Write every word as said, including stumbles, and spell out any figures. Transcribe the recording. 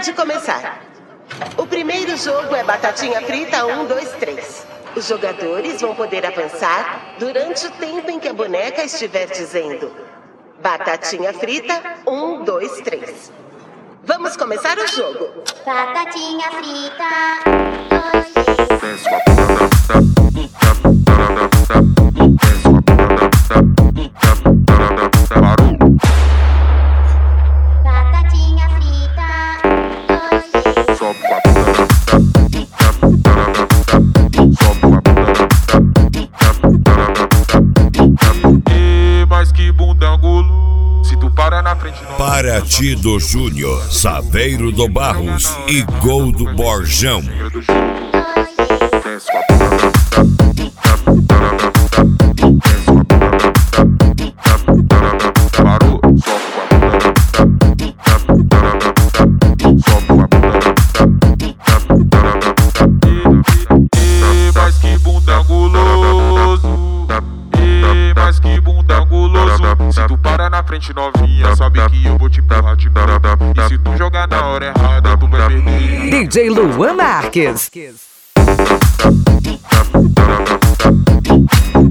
Pode começar. O primeiro jogo é Batatinha Frita um, dois, três. Os jogadores vão poder avançar durante o tempo em que a boneca estiver dizendo Batatinha Frita um, dois, três. Vamos começar o jogo. Batatinha frita, dois, três. Batatinha frita, dois, três. E mais que bundangulo, se tu para na frente não. Paraty do Júnior, Saveiro do Barros e Gol do Borjão. Se tu para na frente novinha, sabe que eu vou te empurrar de nada. E se tu jogar na hora errada, tu vai perder. D J Luan Marques.